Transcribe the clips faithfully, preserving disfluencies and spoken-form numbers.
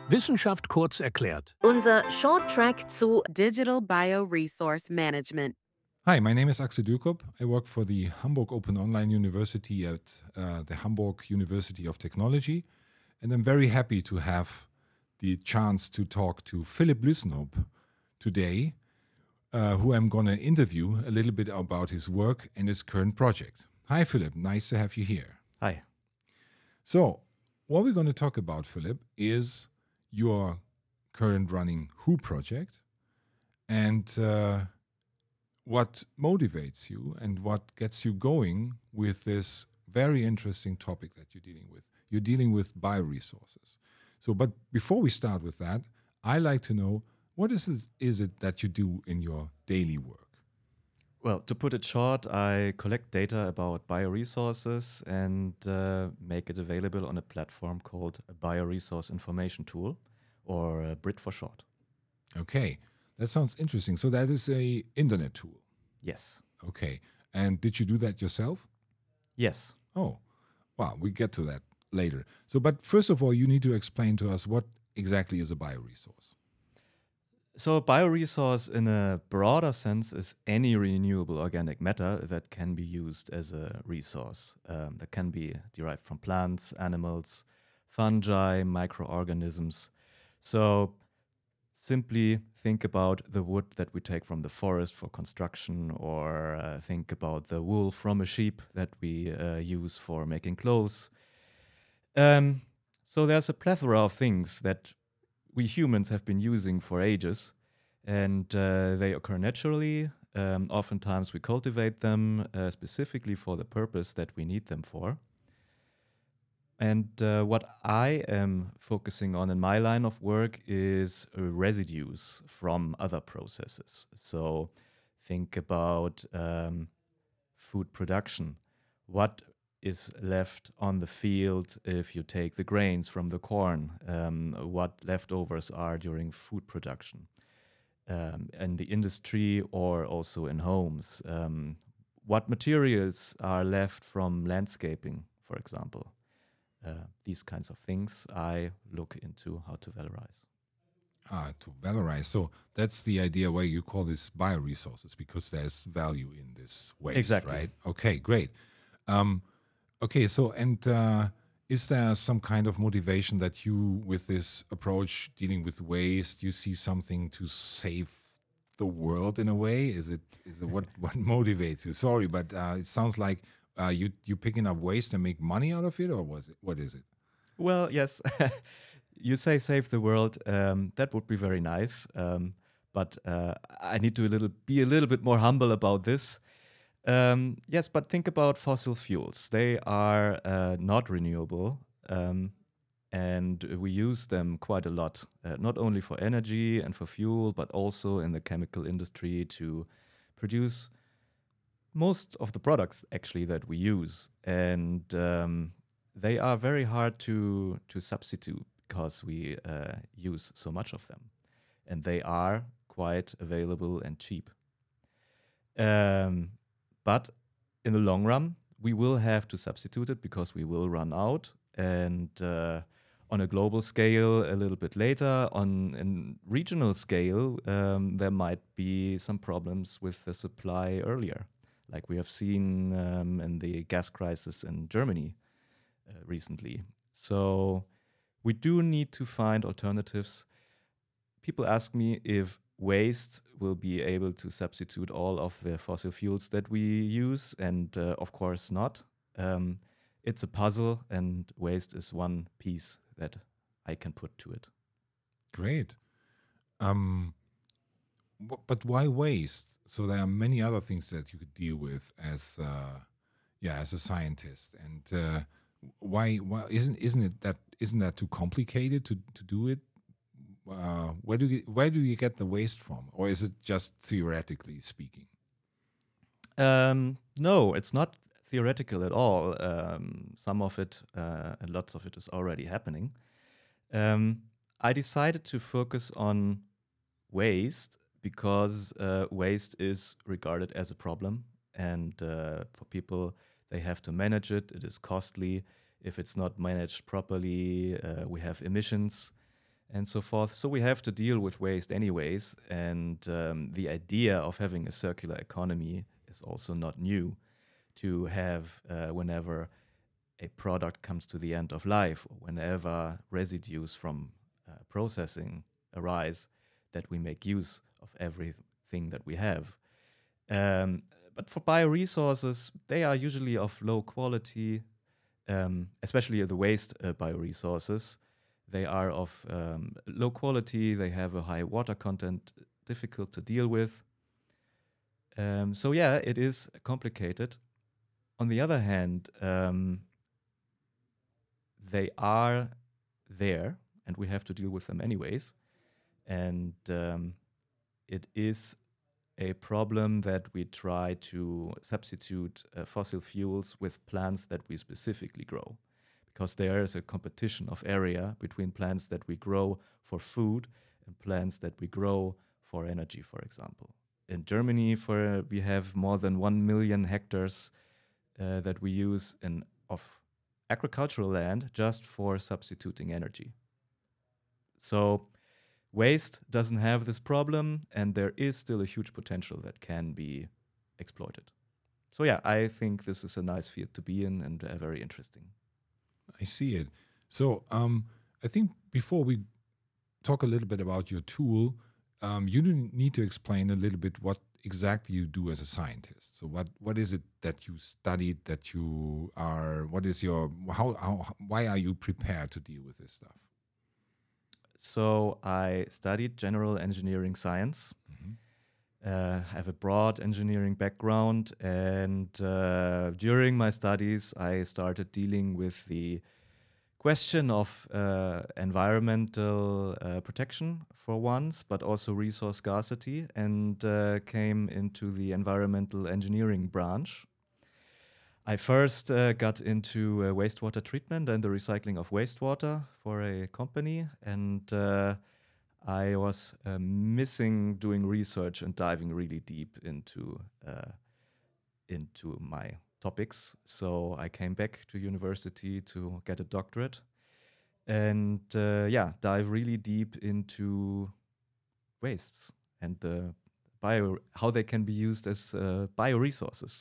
Wissenschaft kurz erklärt. Unser Short Track zu Digital Bioresource Management. Hi, my name is Axel Dürkop. I work for the Hamburg Open Online University at uh, the Hamburg University of Technology. And I'm very happy to have the chance to talk to Philipp Lüssenhoop today, uh, who I'm going to interview a little bit about his work and his current project. Hi, Philipp. Nice to have you here. Hi. So, what we're going to talk about, Philipp, is your current running W H O project and uh, what motivates you and what gets you going with this very interesting topic that you're dealing with. You're dealing with bioresources. So, but before we start with that, I like to know, what is it, is it that you do in your daily work? Well, to put it short, I collect data about bioresources and uh, make it available on a platform called a Bioresource Information Tool, or uh, B R I T for short. Okay, that sounds interesting. So that is a internet tool. Yes. Okay, and did you do that yourself? Yes. Oh, wow, we get to that later. So, but first of all, you need to explain to us what exactly is a bioresource. So a bioresource in a broader sense is any renewable organic matter that can be used as a resource. Um, that can be derived from plants, animals, fungi, microorganisms. So simply think about the wood that we take from the forest for construction, or uh, think about the wool from a sheep that we uh, use for making clothes. Um, so there's a plethora of things that we humans have been using for ages, and uh, they occur naturally. Um, oftentimes we cultivate them uh, specifically for the purpose that we need them for. And uh, what I am focusing on in my line of work is uh, residues from other processes. So think about um, food production. What is left on the field if you take the grains from the corn? Um, what leftovers are during food production um, in the industry or also in homes? Um, what materials are left from landscaping, for example? Uh, these kinds of things I look into how to valorize. Ah, to valorize. So that's the idea why you call this bioresources, because there's value in this waste, Exactly. right? Okay, great. Um, okay, so and uh, is there some kind of motivation that you, with this approach dealing with waste, you see something to save the world in a way? Is it is it what what motivates you? Sorry, but uh, it sounds like uh, you you picking up waste and make money out of it, or was it what is it? Well, yes, you say save the world. Um, that would be very nice, um, but uh, I need to a little be a little bit more humble about this. Um, yes, but think about fossil fuels. They are uh, not renewable, um, and we use them quite a lot, uh, not only for energy and for fuel, but also in the chemical industry to produce most of the products actually that we use. And um, they are very hard to, to substitute because we uh, use so much of them. And they are quite available and cheap. Um, But in the long run, we will have to substitute it because we will run out. And uh, on a global scale, a little bit later, on a regional scale, um, there might be some problems with the supply earlier, like we have seen um, in the gas crisis in Germany uh, recently. So we do need to find alternatives. People ask me if waste will be able to substitute all of the fossil fuels that we use, and uh, of course not. Um, it's a puzzle, and waste is one piece that I can put to it. Great. Um, bu- but why waste? So there are many other things that you could deal with as, uh, yeah, as a scientist. And uh, why? Why isn't isn't it that isn't that too complicated to to do it? Uh, where do you, where do you get the waste from, or is it just theoretically speaking? Um, no, it's not theoretical at all. Um, some of it, uh, and lots of it, is already happening. Um, I decided to focus on waste because uh, waste is regarded as a problem, and uh, for people, they have to manage it. It is costly. If it's not managed properly, uh, we have emissions. and so forth. So we have to deal with waste anyways. And um, the idea of having a circular economy is also not new. To have uh, whenever a product comes to the end of life, or whenever residues from uh, processing arise, that we make use of everything that we have. Um, but for bioresources, they are usually of low quality, um, especially the waste uh, bioresources. They are of um, low quality, they have a high water content, difficult to deal with. Um, so yeah, it is complicated. On the other hand, um, they are there, and we have to deal with them anyways. And um, it is a problem that we try to substitute uh, fossil fuels with plants that we specifically grow, because there is a competition of area between plants that we grow for food and plants that we grow for energy, for example. In Germany, for we have more than one million hectares uh, that we use in of agricultural land just for substituting energy. So waste doesn't have this problem, and there is still a huge potential that can be exploited. So yeah, I think this is a nice field to be in and uh, very interesting. I see it. So um, I think before we talk a little bit about your tool, um, you do need to explain a little bit what exactly you do as a scientist. So what, what is it that you studied, that you are, what is your, how, how, why are you prepared to deal with this stuff? So I studied general engineering science. Mm-hmm. uh, I have a broad engineering background, and uh, during my studies, I started dealing with the question of uh, environmental uh, protection for once, but also resource scarcity, and uh, came into the environmental engineering branch. I first uh, got into uh, wastewater treatment and the recycling of wastewater for a company, and uh, I was uh, missing doing research and diving really deep into uh, into my topics. So I came back to university to get a doctorate, and uh, yeah, dive really deep into wastes and the bio how they can be used as uh, bioresources.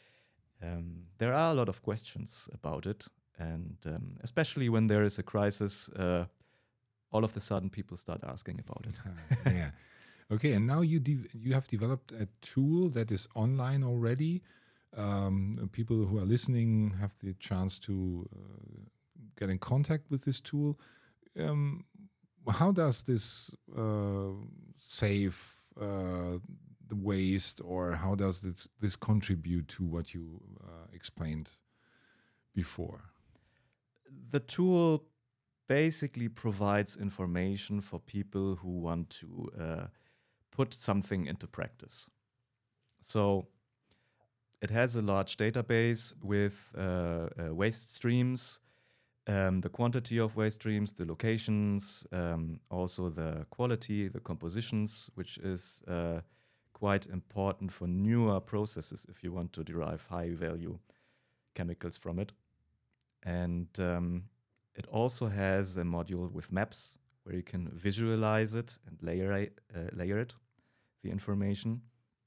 Um, there are a lot of questions about it, and um, especially when there is a crisis, uh, all of a sudden people start asking about it. Yeah. Okay, and now you de- you have developed a tool that is online already. Um, people who are listening have the chance to uh, get in contact with this tool. Um, how does this uh, save uh, the waste, or how does this, this contribute to what you uh, explained before? The tool basically provides information for people who want to uh, put something into practice. So it has a large database with uh, uh, waste streams, um, the quantity of waste streams, the locations, um, also the quality, the compositions, which is uh, quite important for newer processes if you want to derive high value chemicals from it. And um, it also has a module with maps where you can visualize it and layer it, uh, layer it, the information.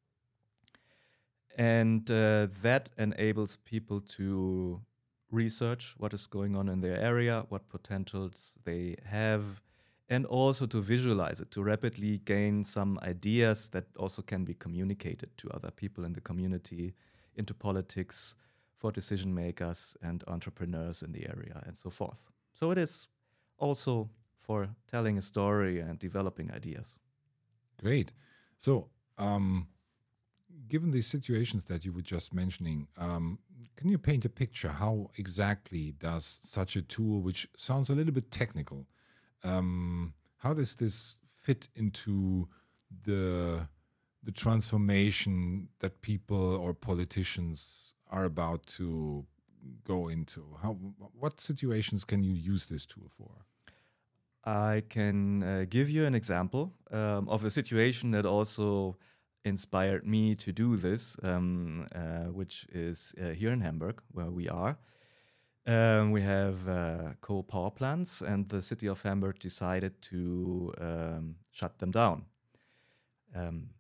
And uh, that enables people to research what is going on in their area, what potentials they have, and also to visualize it, to rapidly gain some ideas that also can be communicated to other people in the community, into politics, for decision makers and entrepreneurs in the area, and so forth. So it is also for telling a story and developing ideas. Great. So, um, given the situations that you were just mentioning, um, can you paint a picture? How exactly does such a tool, which sounds a little bit technical, um, how does this fit into the the transformation that people or politicians are about to go into? How, what situations can you use this tool for? I can uh, give you an example um, of a situation that also inspired me to do this, um, uh, which is uh, here in Hamburg, where we are. Um, we have uh, coal power plants, and the city of Hamburg decided to um, shut them down. Um,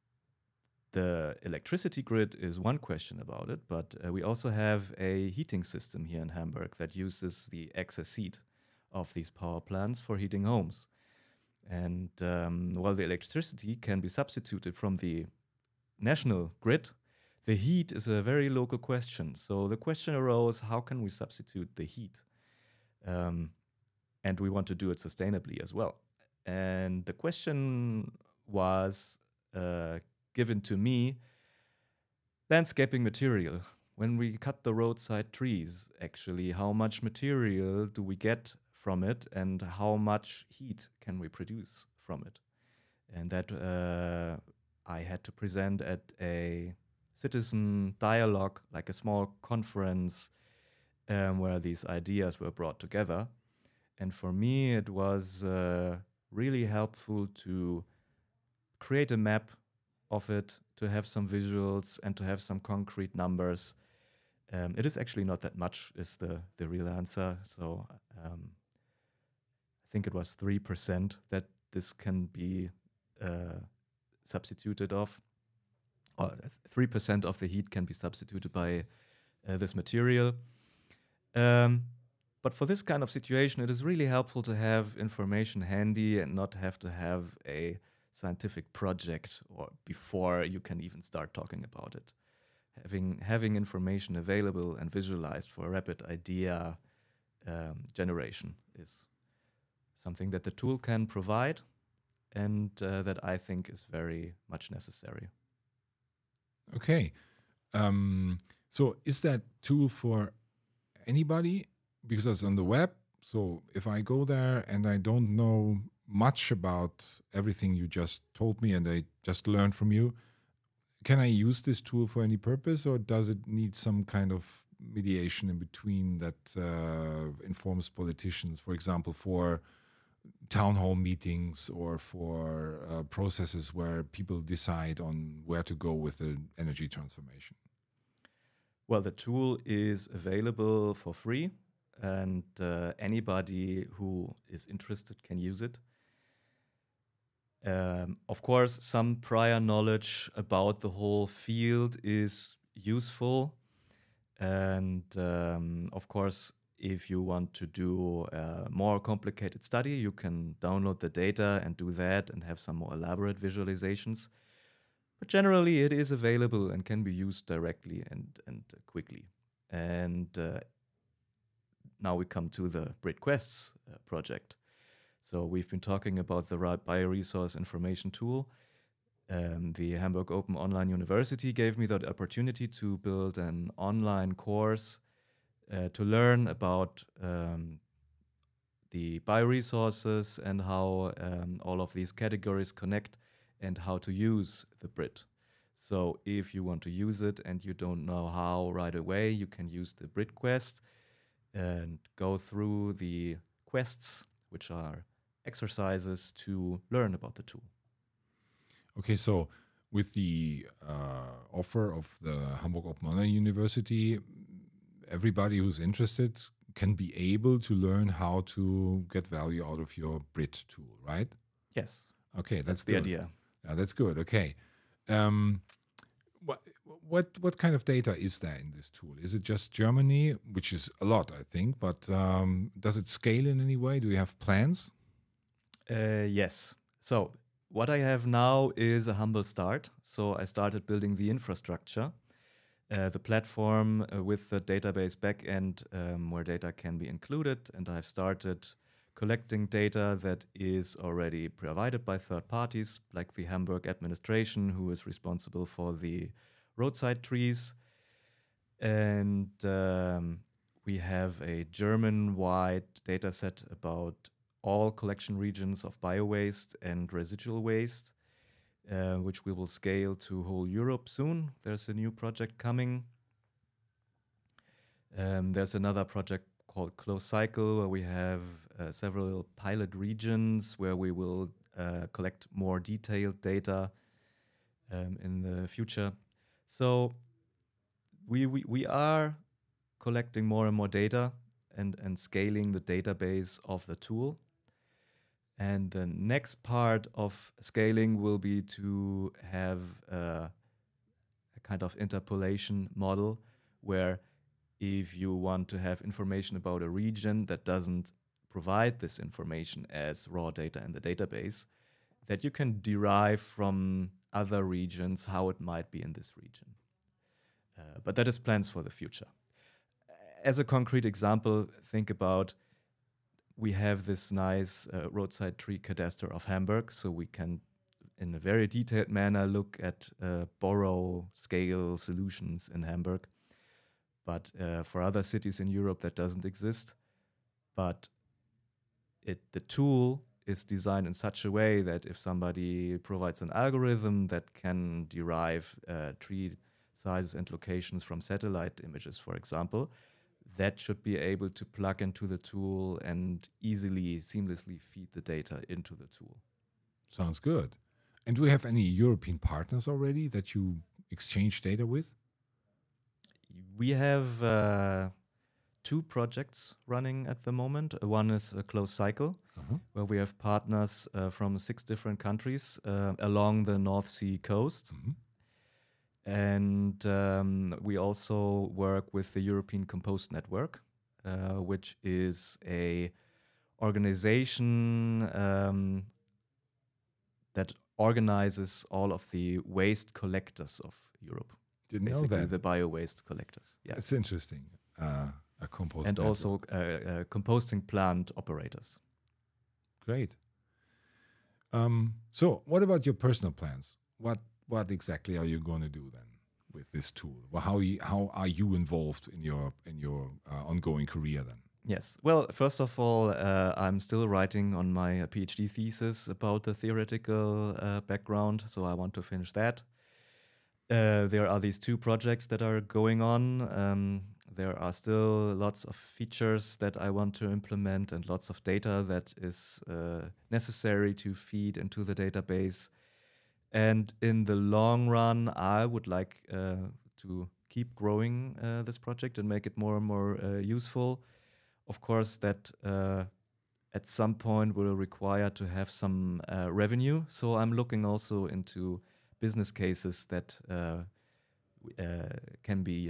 the electricity grid is one question about it, but uh, we also have a heating system here in Hamburg that uses the excess heat of these power plants for heating homes. And um, while the electricity can be substituted from the national grid, the heat is a very local question. So the question arose, how can we substitute the heat? Um, and we want to do it sustainably as well. And the question was uh, given to me, landscaping material. When we cut the roadside trees, actually, how much material do we get from it and how much heat can we produce from it? And that uh, I had to present at a citizen dialogue, like a small conference um, where these ideas were brought together. And for me, it was uh, really helpful to create a map of it, to have some visuals and to have some concrete numbers. Um, it is actually not that much is the, the real answer. So um, I think it was three percent that this can be uh, substituted of. Or three percent of the heat can be substituted by uh, this material. Um, but for this kind of situation, it is really helpful to have information handy and not have to have a scientific project or before you can even start talking about it. Having, having information available and visualized for rapid idea um, generation is something that the tool can provide and uh, that I think is very much necessary. Okay. Um, so is that tool for anybody? Because it's on the web. So if I go there and I don't know much about everything you just told me and I just learned from you, can I use this tool for any purpose, or does it need some kind of mediation in between that uh, informs politicians, for example, for town hall meetings or for uh, processes where people decide on where to go with the energy transformation? Well, the tool is available for free, and uh, anybody who is interested can use it. Um, of course, some prior knowledge about the whole field is useful. And um, of course, if you want to do a more complicated study, you can download the data and do that and have some more elaborate visualizations. But generally, it is available and can be used directly and, and uh, quickly. And uh, now we come to the BritQuests uh, project. So we've been talking about the bioresource information tool. Um, the Hamburg Open Online University gave me the opportunity to build an online course uh, to learn about um, the bioresources and how um, all of these categories connect and how to use the Brit. So if you want to use it and you don't know how right away, you can use the BritQuest and go through the quests, which are exercises to learn about the tool. Okay, so with the uh, offer of the Hamburg Open Online University, everybody who's interested can be able to learn how to get value out of your Brit tool, right? Yes. Okay, that's, that's the good. idea. Yeah, that's good. Okay. Um, what what what kind of data is there in this tool? Is it just Germany, which is a lot, I think, but um, does it scale in any way? Do you have plans? Uh, yes. So what I have now is a humble start. So I started building the infrastructure, uh, the platform uh, with the database backend um, where data can be included. And I've started collecting data that is already provided by third parties, like the Hamburg administration, who is responsible for the roadside trees. And um, we have a German-wide data set about all collection regions of biowaste and residual waste, uh, which we will scale to whole Europe soon. There's a new project coming. Um, there's another project called Closed Cycle, where we have uh, several pilot regions where we will uh, collect more detailed data um, in the future. So we, we, we are collecting more and more data and, and scaling the database of the tool. And the next part of scaling will be to have uh, a kind of interpolation model where if you want to have information about a region that doesn't provide this information as raw data in the database, that you can derive from other regions how it might be in this region. Uh, but that is plans for the future. As a concrete example, think about we have this nice uh, roadside tree cadastre of Hamburg, so we can, in a very detailed manner, look at uh, borrow scale solutions in Hamburg. But uh, for other cities in Europe, that doesn't exist. But it, the tool is designed in such a way that if somebody provides an algorithm that can derive uh, tree sizes and locations from satellite images, for example, that should be able to plug into the tool and easily, seamlessly feed the data into the tool. Sounds good. And do we have any European partners already that you exchange data with? We have uh, two projects running at the moment. Uh, One is a closed cycle, Uh-huh. where we have partners uh, from six different countries uh, along the North Sea coast. Mhm. And um, we also work with the European Compost Network, uh, which is a organization um, that organizes all of the waste collectors of Europe. Didn't Basically, know that. the bio-waste collectors. Yeah. It's interesting. Uh, a compost And network. also uh, uh, composting plant operators. Great. Um, so, what about your personal plans? What what exactly are you going to do then with this tool? Well, how you, how are you involved in your in your uh, ongoing career then? Yes. Well, first of all, uh, I'm still writing on my uh, PhD thesis about the theoretical uh, background, so I want to finish that. Uh, there are these two projects that are going on. Um, there are still lots of features that I want to implement and lots of data that is uh, necessary to feed into the database. And in the long run, I would like uh, to keep growing uh, this project and make it more and more uh, useful. Of course, that uh, at some point will require to have some uh, revenue. So I'm looking also into business cases that uh, uh, can be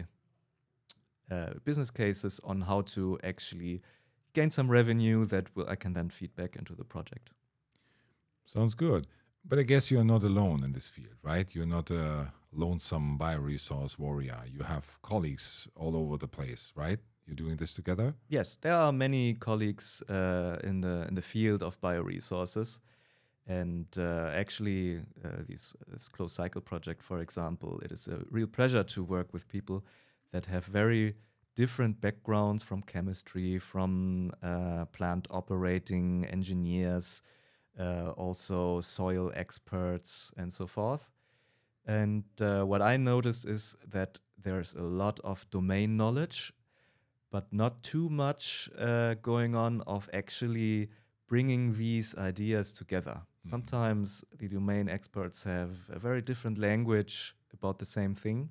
uh, business cases on how to actually gain some revenue that will I can then feed back into the project. Sounds good. But I guess you're not alone in this field, right? You're not a lonesome bioresource warrior. You have colleagues all over the place, right? You're doing this together? Yes, there are many colleagues uh, in the in the field of bioresources, and uh, actually, uh, this, this closed cycle project, for example, it is a real pleasure to work with people that have very different backgrounds from chemistry, from uh, plant operating engineers, uh, also soil experts, and so forth. And uh, what I noticed is that there's a lot of domain knowledge, but not too much uh, going on of actually bringing these ideas together. Mm-hmm. Sometimes the domain experts have a very different language about the same thing.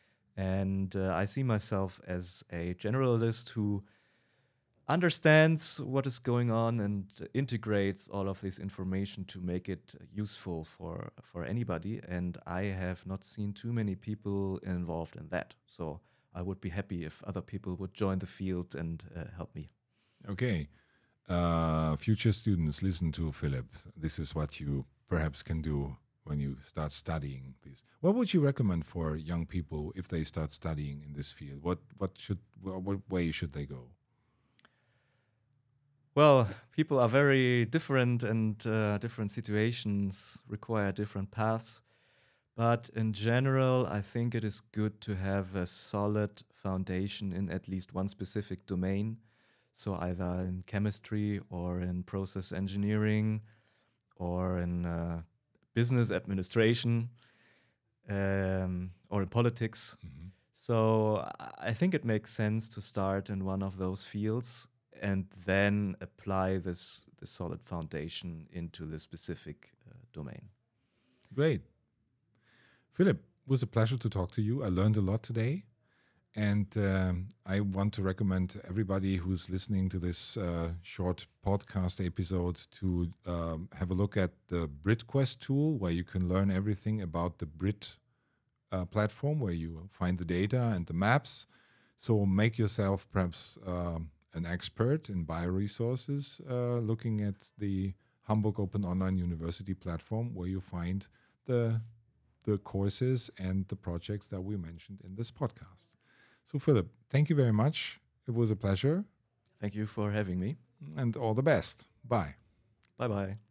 And uh, I see myself as a generalist who understands what is going on and integrates all of this information to make it useful for, for anybody. And I have not seen too many people involved in that. So I would be happy if other people would join the field and uh, help me. Okay. Uh, future students, listen to Philip. This is what you perhaps can do when you start studying this. What would you recommend for young people if they start studying in this field? What what should what way should they go? Well, people are very different, and uh, different situations require different paths. But in general, I think it is good to have a solid foundation in at least one specific domain. So either in chemistry or in process engineering or in uh, business administration um, or in politics. Mm-hmm. So I think it makes sense to start in one of those fields and then apply this, this solid foundation into the specific uh, domain. Great. Philip, it was a pleasure to talk to you. I learned a lot today. And um, I want to recommend everybody who's listening to this uh, short podcast episode to um, have a look at the BritQuest tool, where you can learn everything about the Brit uh, platform, where you find the data and the maps. So make yourself perhaps um, an expert in bioresources, uh, looking at the Hamburg Open Online University platform, where you find the the courses and the projects that we mentioned in this podcast. So, Philip, thank you very much. It was a pleasure. Thank you for having me. And all the best. Bye. Bye-bye.